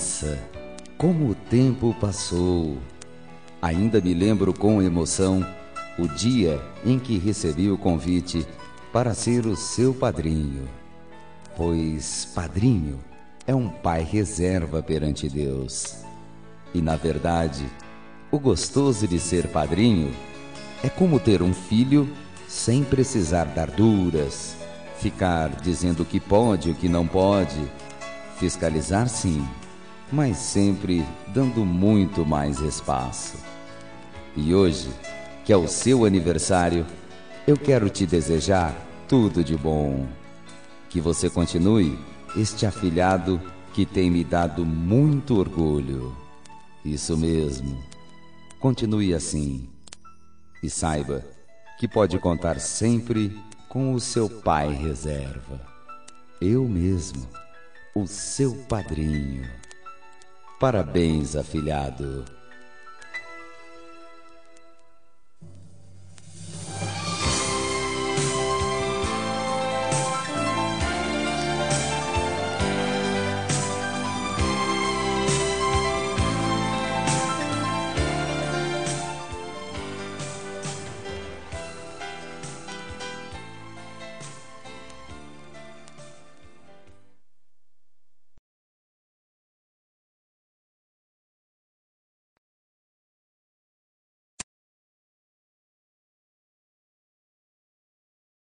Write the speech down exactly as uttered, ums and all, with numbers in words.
Nossa, como o tempo passou! Ainda me lembro com emoção o dia em que recebi o convite para ser o seu padrinho. Pois padrinho é um pai reserva perante Deus. E na verdade, o gostoso de ser padrinho é como ter um filho sem precisar dar duras, ficar dizendo o que pode e o que não pode, fiscalizar sim, mas sempre dando muito mais espaço. E hoje, que é o seu aniversário, eu quero te desejar tudo de bom. Que você continue este afilhado que tem me dado muito orgulho. Isso mesmo, continue assim. E saiba que pode contar sempre com o seu pai reserva. Eu mesmo, o seu padrinho. Parabéns, afilhado.